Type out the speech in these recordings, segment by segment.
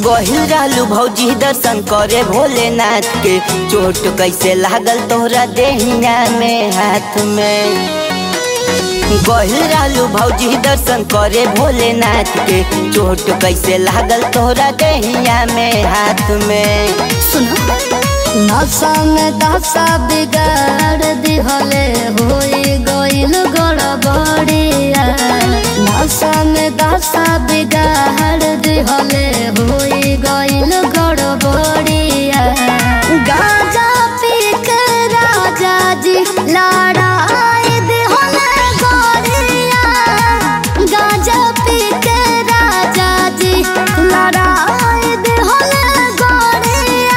गहिल रहलू भौजी दर्शन करे भोलेनाथ के, चोट कैसे लागल तोहरा देहिया में हाथ में। गहिल रहलू भौजी दर्शन करे भोलेनाथ के, चोट कैसे लागल तोहरा देहिया में हाथ में। सुनो नशा में दशा बिगाड़ दिहले होई गइल गड़बड़िया। नशा में दशा बिगाड़ दिहले होई गइल गड़बड़िया। गाजा पी के राजा जी लड़ाई दिहले गोरिया। गाजा पी के राजा जी लड़ाई दिहले गोरिया।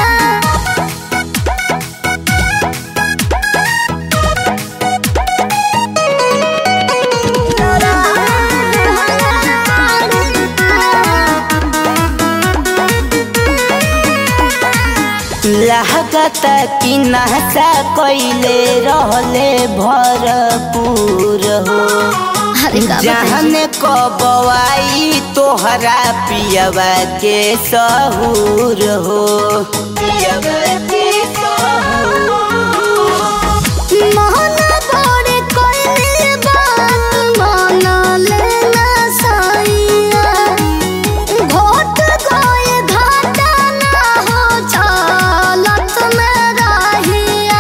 लागता कि नशा कैले रहले भरपूर हो। जाने कब आई तोहरा पियवा के सहूर हो। पियवा के सहूर मोहन बड़े कोई बात मान लेना साइया। घोट गए घाटा ना हो चालत में रहिया।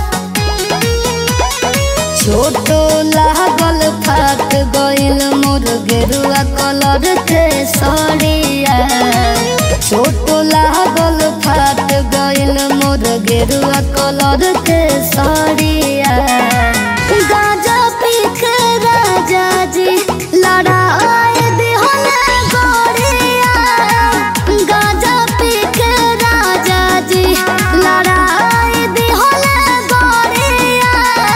छोटो लागल फाट गइल मोर गेरुआ कलर के सड़िया। छोटो लागल फाट गइल मोर गेरुआ कलर के सड़िया। गाजा पी के राजा जी लड़ाई दिहले गोरिया। गाजा पी के राजा जी लड़ाई दिहले गोरिया।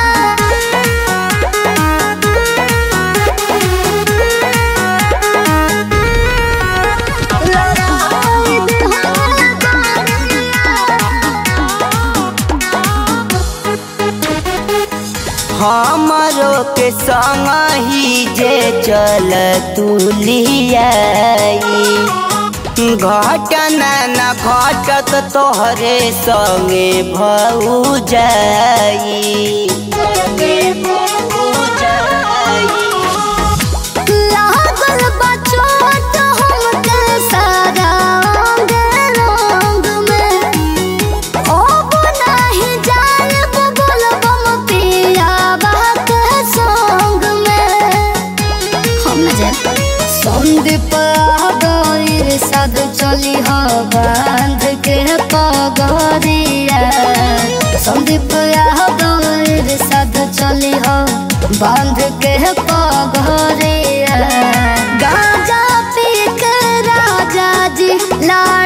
लड़ाई दिहले हमरो के संग ही जे चल तुलियाई। घटना न घटत तोहरे संगे भौजाई। लागल बा चोट हमके सारा अंग रंग में। अब नाही जायब बोलबम पियावा के संग में। हम न जायब। संदीप आगइर साध चली ह बांध के पगरिया। संदीप आगइर साध चली ह बांध के पगरिया। गाजा पी के राजा जी ला